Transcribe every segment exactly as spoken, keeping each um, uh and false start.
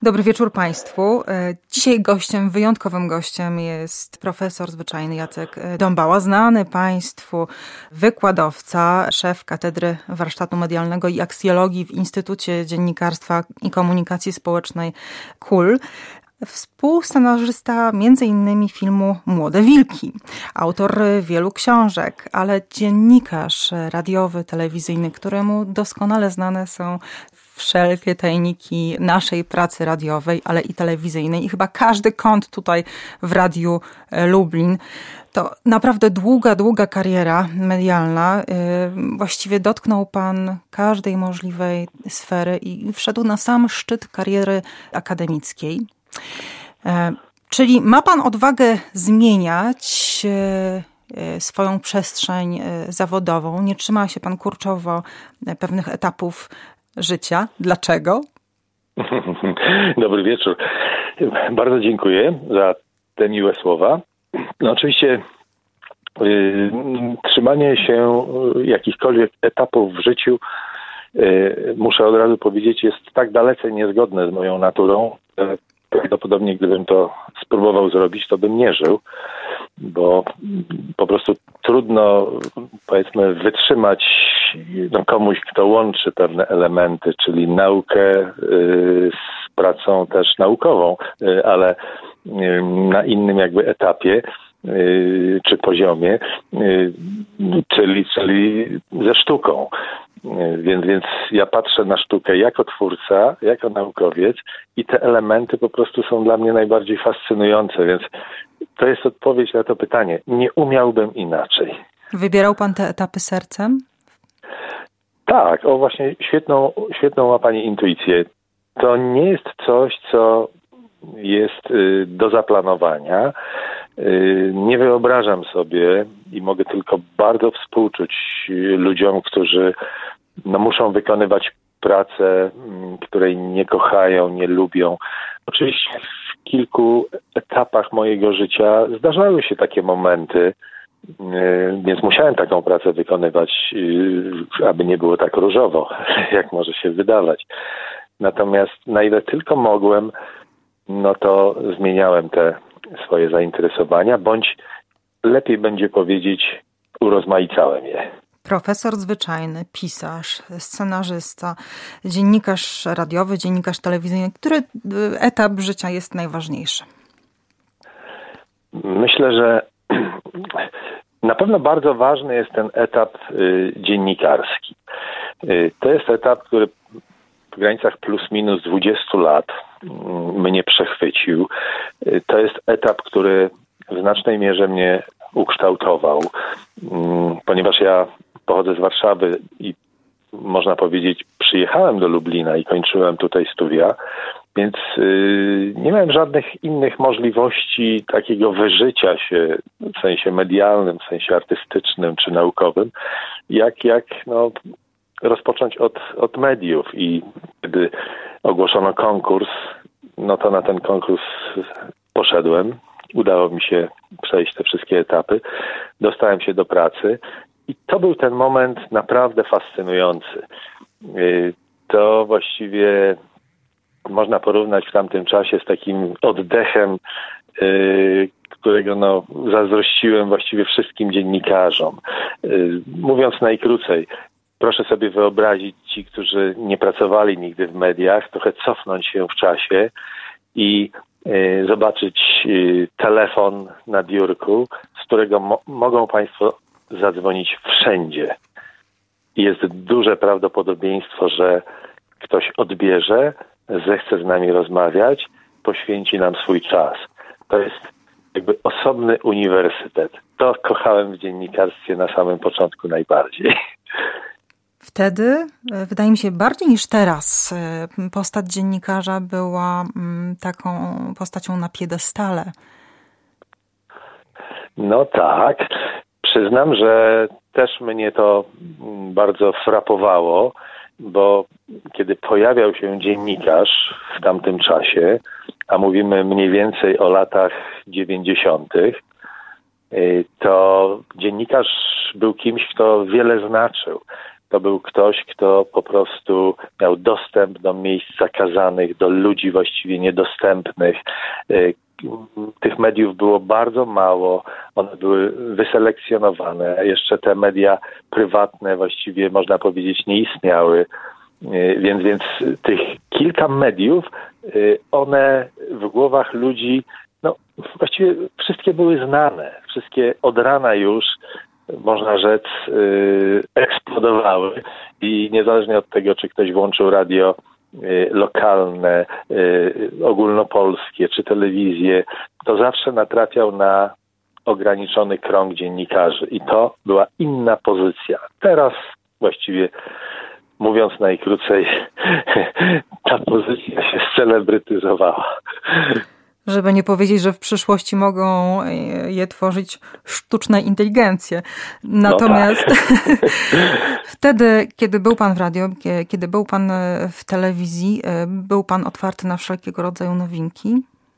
Dobry wieczór Państwu. Dzisiaj gościem, wyjątkowym gościem jest profesor zwyczajny Jacek Dąbała, znany Państwu wykładowca, szef Katedry Warsztatu Medialnego i Aksjologii w Instytucie Dziennikarstwa i Komunikacji Społecznej K U L. Współscenarzysta między innymi filmu Młode Wilki, autor wielu książek, ale dziennikarz radiowy, telewizyjny, któremu doskonale znane są wszelkie tajniki naszej pracy radiowej, ale i telewizyjnej i chyba każdy kąt tutaj w Radiu Lublin. To naprawdę długa, długa kariera medialna. Właściwie dotknął Pan każdej możliwej sfery i wszedł na sam szczyt kariery akademickiej. Czyli ma Pan odwagę zmieniać swoją przestrzeń zawodową. Nie trzyma się Pan kurczowo pewnych etapów życia. Dlaczego? Dobry wieczór. Bardzo dziękuję za te miłe słowa. No oczywiście yy, trzymanie się jakichkolwiek etapów w życiu, yy, muszę od razu powiedzieć, jest tak dalece niezgodne z moją naturą. Yy, prawdopodobnie gdybym to spróbował zrobić, to bym nie żył, bo po prostu trudno, powiedzmy, wytrzymać no, komuś, kto łączy pewne elementy, czyli naukę y, z pracą też naukową, y, ale y, na innym jakby etapie y, czy poziomie, y, czyli, czyli ze sztuką. Więc, więc ja patrzę na sztukę jako twórca, jako naukowiec i te elementy po prostu są dla mnie najbardziej fascynujące, więc to jest odpowiedź na to pytanie. Nie umiałbym inaczej. Wybierał Pan te etapy sercem? Tak, o właśnie świetną, świetną ma Pani intuicję. To nie jest coś, co jest y, do zaplanowania. Y, nie wyobrażam sobie i mogę tylko bardzo współczuć ludziom, którzy no, muszą wykonywać pracę, której nie kochają, nie lubią. Oczywiście w kilku etapach mojego życia zdarzały się takie momenty, więc musiałem taką pracę wykonywać, aby nie było tak różowo, jak może się wydawać. Natomiast na ile tylko mogłem, no to zmieniałem te swoje zainteresowania, bądź lepiej będzie powiedzieć, urozmaicałem je. Profesor zwyczajny, pisarz, scenarzysta, dziennikarz radiowy, dziennikarz telewizyjny. Który etap życia jest najważniejszy? Myślę, że na pewno bardzo ważny jest ten etap y, dziennikarski. Y, to jest etap, który w granicach plus minus dwudziestu lat y, mnie przechwycił. Y, to jest etap, który w znacznej mierze mnie ukształtował, y, ponieważ ja pochodzę z Warszawy i można powiedzieć przyjechałem do Lublina i kończyłem tutaj studia, więc yy, nie miałem żadnych innych możliwości takiego wyżycia się w sensie medialnym, w sensie artystycznym czy naukowym, jak, jak no, rozpocząć od, od mediów. I kiedy ogłoszono konkurs, no to na ten konkurs poszedłem. Udało mi się przejść te wszystkie etapy. Dostałem się do pracy i to był ten moment naprawdę fascynujący. Yy, to właściwie można porównać w tamtym czasie z takim oddechem, yy, którego no, zazdrościłem właściwie wszystkim dziennikarzom. Yy, mówiąc najkrócej, proszę sobie wyobrazić ci, którzy nie pracowali nigdy w mediach, trochę cofnąć się w czasie i yy, zobaczyć yy, telefon na biurku, z którego mo- mogą Państwo zadzwonić wszędzie. I jest duże prawdopodobieństwo, że ktoś odbierze, zechce z nami rozmawiać, poświęci nam swój czas. To jest jakby osobny uniwersytet. To kochałem w dziennikarstwie na samym początku najbardziej. Wtedy, wydaje mi się, bardziej niż teraz, postać dziennikarza była taką postacią na piedestale. No tak. Przyznam, że też mnie to bardzo frapowało, bo kiedy pojawiał się dziennikarz w tamtym czasie, a mówimy mniej więcej o latach dziewięćdziesiątych, to dziennikarz był kimś, kto wiele znaczył. to był ktoś, kto po prostu miał dostęp do miejsc zakazanych, do ludzi właściwie niedostępnych. Tych mediów było bardzo mało, one były wyselekcjonowane. Jeszcze te media prywatne właściwie, można powiedzieć, nie istniały. Więc, więc tych kilka mediów, one w głowach ludzi, no właściwie wszystkie były znane. Wszystkie od rana już, można rzec, eksplodowały i niezależnie od tego, czy ktoś włączył radio lokalne, ogólnopolskie czy telewizję, to zawsze natrafiał na ograniczony krąg dziennikarzy i to była inna pozycja. Teraz właściwie, mówiąc najkrócej, ta pozycja się scelebrytyzowała. Żeby nie powiedzieć, że w przyszłości mogą je tworzyć sztuczne inteligencje. Natomiast no tak. Wtedy, kiedy był pan w radio, kiedy był pan w telewizji, był pan otwarty na wszelkiego rodzaju nowinki?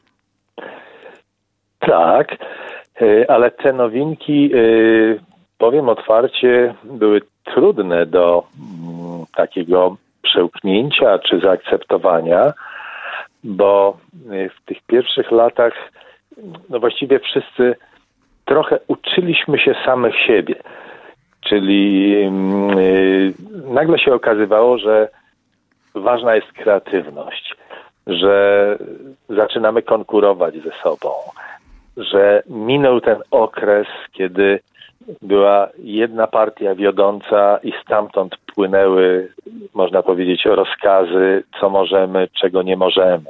Tak, ale te nowinki, powiem otwarcie, były trudne do takiego przełknięcia czy zaakceptowania, bo w tych pierwszych latach no właściwie wszyscy trochę uczyliśmy się samych siebie. Czyli yy, nagle się okazywało, że ważna jest kreatywność, że zaczynamy konkurować ze sobą, że minął ten okres, kiedy była jedna partia wiodąca i stamtąd płynęły, można powiedzieć, rozkazy, co możemy, czego nie możemy.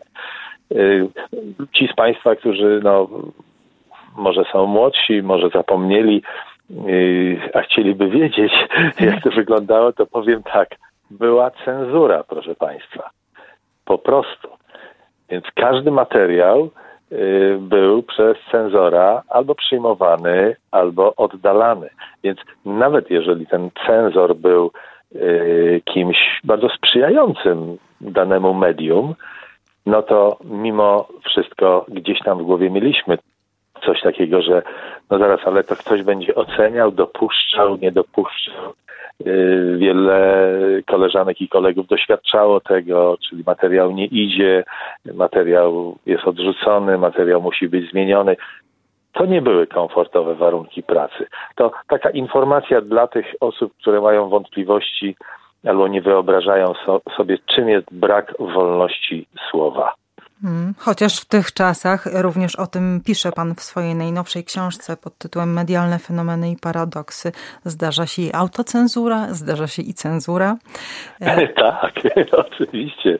Ci z Państwa, którzy no, może są młodsi, może zapomnieli, a chcieliby wiedzieć, jak to wyglądało, to powiem tak, była cenzura, proszę Państwa. Po prostu. Więc każdy materiał był przez cenzora albo przyjmowany, albo oddalany. Więc nawet jeżeli ten cenzor był kimś bardzo sprzyjającym danemu medium, no to mimo wszystko gdzieś tam w głowie mieliśmy coś takiego, że no zaraz, ale to ktoś będzie oceniał, dopuszczał, nie dopuszczał. Wiele koleżanek i kolegów doświadczało tego, czyli materiał nie idzie, materiał jest odrzucony, materiał musi być zmieniony. To nie były komfortowe warunki pracy. To taka informacja dla tych osób, które mają wątpliwości albo nie wyobrażają so, sobie, czym jest brak wolności słowa. Hmm. Chociaż w tych czasach również o tym pisze pan w swojej najnowszej książce pod tytułem Medialne fenomeny i paradoksy. Zdarza się i autocenzura, zdarza się i cenzura. Tak, oczywiście.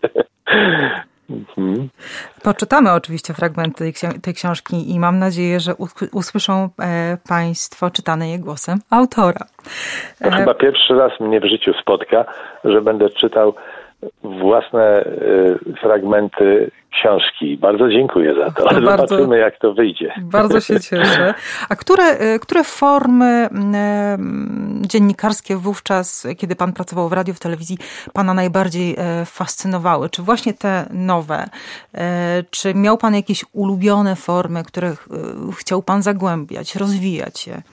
Mhm. Poczytamy oczywiście fragmenty tej książki i mam nadzieję, że usłyszą Państwo czytane je głosem autora. To chyba pierwszy raz mnie w życiu spotka, że będę czytał własne y, fragmenty książki. Bardzo dziękuję za to. to Zobaczymy, bardzo, jak to wyjdzie. Bardzo się cieszę. A które, które formy y, dziennikarskie wówczas, kiedy pan pracował w radiu, w telewizji, pana najbardziej y, fascynowały? Czy właśnie te nowe? Y, czy miał pan jakieś ulubione formy, których y, chciał pan zagłębiać, rozwijać je?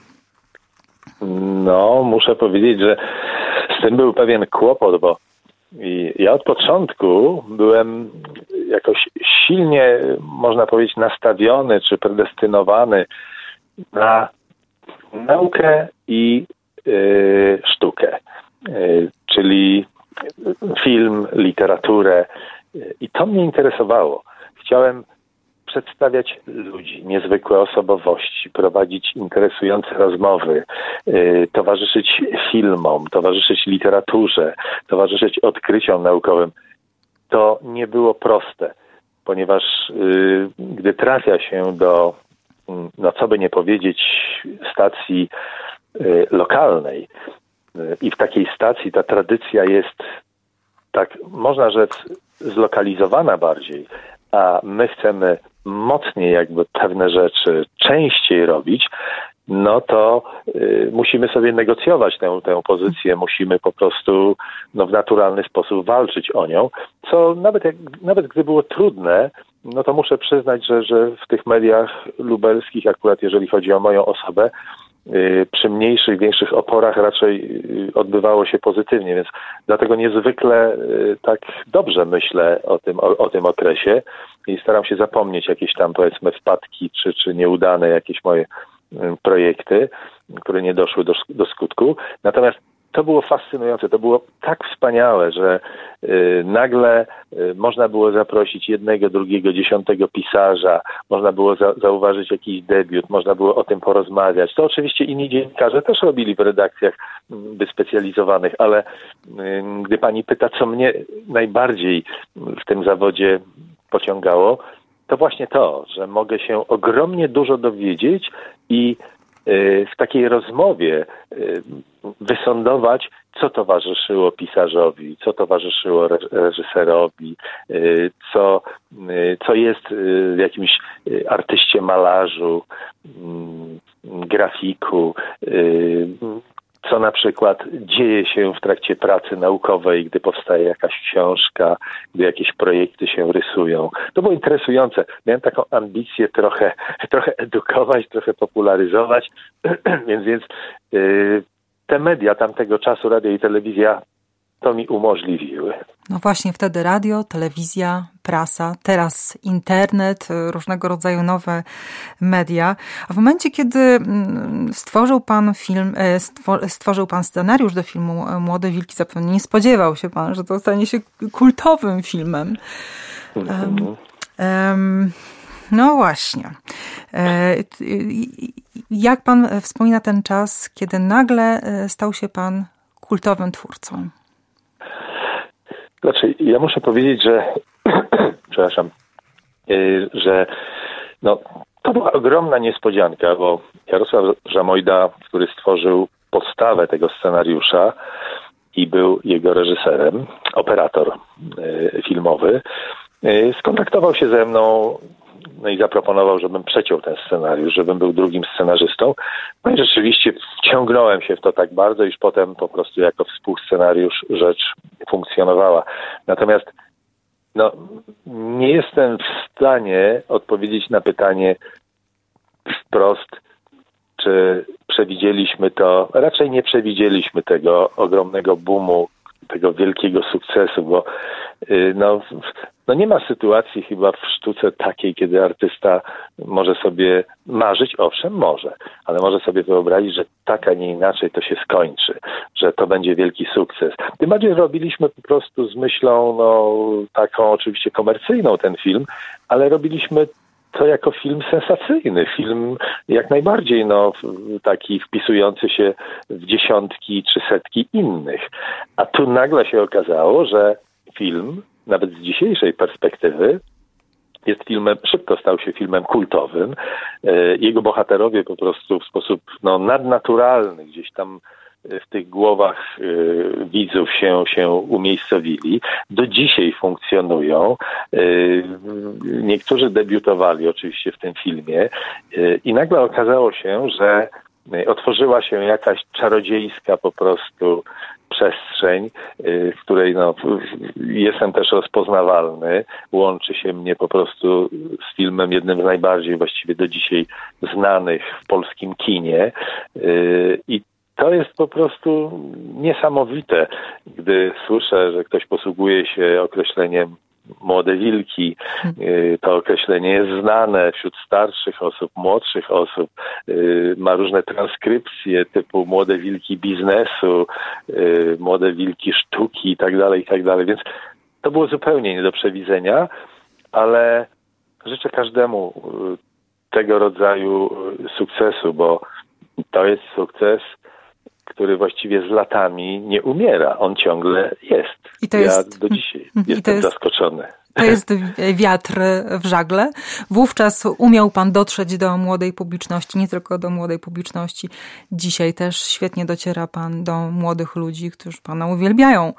No, muszę powiedzieć, że z tym był pewien kłopot, bo I ja od początku byłem jakoś silnie, można powiedzieć, nastawiony czy predestynowany na naukę i y, sztukę, y, czyli film, literaturę. I to mnie interesowało. Chciałem przedstawiać ludzi, niezwykłe osobowości, prowadzić interesujące rozmowy, yy, towarzyszyć filmom, towarzyszyć literaturze, towarzyszyć odkryciom naukowym. To nie było proste, ponieważ yy, gdy trafia się do, no co by nie powiedzieć, stacji yy, lokalnej yy, i w takiej stacji ta tradycja jest, tak można rzec, zlokalizowana bardziej, a my chcemy mocniej jakby pewne rzeczy częściej robić, no to y, musimy sobie negocjować tę, tę pozycję, musimy po prostu no, w naturalny sposób walczyć o nią, co nawet, jak, nawet gdy było trudne, no to muszę przyznać, że, że w tych mediach lubelskich, akurat jeżeli chodzi o moją osobę, przy mniejszych, większych oporach raczej odbywało się pozytywnie, więc dlatego niezwykle tak dobrze myślę o tym, o, o tym okresie i staram się zapomnieć jakieś tam, powiedzmy, wpadki czy, czy nieudane jakieś moje projekty, które nie doszły do, do skutku. Natomiast to było fascynujące, to było tak wspaniałe, że y, nagle y, można było zaprosić jednego, drugiego, dziesiątego pisarza, można było za, zauważyć jakiś debiut, można było o tym porozmawiać. To oczywiście inni dziennikarze też robili w redakcjach wyspecjalizowanych, ale y, gdy pani pyta, co mnie najbardziej w tym zawodzie pociągało, to właśnie to, że mogę się ogromnie dużo dowiedzieć i w takiej rozmowie wysądować, co towarzyszyło pisarzowi, co towarzyszyło reżyserowi, co, co jest w jakimś artyście, malarzu, grafiku, co na przykład dzieje się w trakcie pracy naukowej, gdy powstaje jakaś książka, gdy jakieś projekty się rysują. To było interesujące. Miałem taką ambicję trochę, trochę edukować, trochę popularyzować, więc, więc yy, te media tamtego czasu, radio i telewizja, to mi umożliwiły. No właśnie, wtedy radio, telewizja, prasa, teraz internet, różnego rodzaju nowe media. A w momencie, kiedy stworzył pan film, stworzył pan scenariusz do filmu Młode Wilki, zapewne nie spodziewał się pan, że to stanie się kultowym filmem. Um, um, no właśnie. Jak pan wspomina ten czas, kiedy nagle stał się pan kultowym twórcą? Znaczy, ja muszę powiedzieć, że przepraszam, yy, że no, to była ogromna niespodzianka, bo Jarosław Żamojda, który stworzył podstawę tego scenariusza i był jego reżyserem, operator yy, filmowy, yy, skontaktował się ze mną, no i zaproponował, żebym przeciął ten scenariusz, żebym był drugim scenarzystą. No i rzeczywiście wciągnąłem się w to tak bardzo, iż potem po prostu jako współscenariusz rzecz funkcjonowała. Natomiast no, nie jestem w stanie odpowiedzieć na pytanie wprost, czy przewidzieliśmy to. Raczej nie przewidzieliśmy tego ogromnego boomu, tego wielkiego sukcesu, bo no, no nie ma sytuacji chyba w sztuce takiej, kiedy artysta może sobie marzyć, owszem, może, ale może sobie wyobrazić, że tak, a nie inaczej to się skończy, że to będzie wielki sukces. Tym bardziej robiliśmy po prostu z myślą, no, taką oczywiście komercyjną ten film, ale robiliśmy to jako film sensacyjny, film jak najbardziej no, taki wpisujący się w dziesiątki czy setki innych. A tu nagle się okazało, że film, nawet z dzisiejszej perspektywy, jest filmem, szybko stał się filmem kultowym. Jego bohaterowie po prostu w sposób no, nadnaturalny gdzieś tam w tych głowach y, widzów się, się umiejscowili. Do dzisiaj funkcjonują. Y, niektórzy debiutowali oczywiście w tym filmie y, i nagle okazało się, że otworzyła się jakaś czarodziejska po prostu przestrzeń, y, w której no, jestem też rozpoznawalny. Łączy się mnie po prostu z filmem jednym z najbardziej właściwie do dzisiaj znanych w polskim kinie y, i to jest po prostu niesamowite, gdy słyszę, że ktoś posługuje się określeniem młode wilki. To określenie jest znane wśród starszych osób, młodszych osób. Ma różne transkrypcje typu młode wilki biznesu, młode wilki sztuki i tak dalej, i tak dalej. Więc to było zupełnie nie do przewidzenia, ale życzę każdemu tego rodzaju sukcesu, bo to jest sukces, który właściwie z latami nie umiera. On ciągle jest. I to ja jest, do dzisiaj jestem jest, zaskoczony. To jest wiatr w żagle. Wówczas umiał pan dotrzeć do młodej publiczności, nie tylko do młodej publiczności. Dzisiaj też świetnie dociera pan do młodych ludzi, którzy pana uwielbiają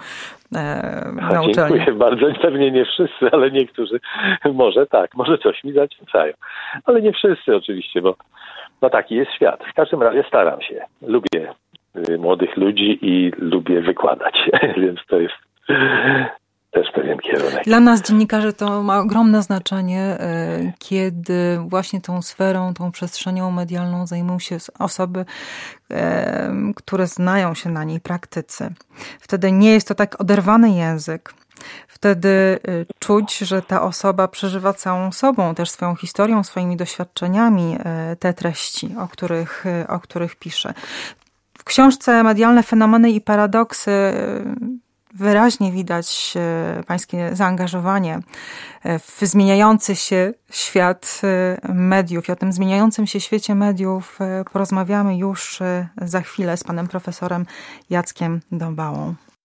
e, na uczelni. Dziękuję bardzo. Pewnie nie wszyscy, ale niektórzy może tak, może coś mi zaciącają. Ale nie wszyscy oczywiście, bo no taki jest świat. W każdym razie staram się. Lubię młodych ludzi i lubię wykładać, więc to jest też pewien kierunek. Dla nas, dziennikarzy, to ma ogromne znaczenie, kiedy właśnie tą sferą, tą przestrzenią medialną zajmują się osoby, które znają się na niej, praktycy. Wtedy nie jest to tak oderwany język. Wtedy czuć, że ta osoba przeżywa całą sobą, też swoją historią, swoimi doświadczeniami te treści, o których, o których pisze. W książce Medialne fenomeny i paradoksy wyraźnie widać pańskie zaangażowanie w zmieniający się świat mediów. I o tym zmieniającym się świecie mediów porozmawiamy już za chwilę z panem profesorem Jackiem Dąbałą.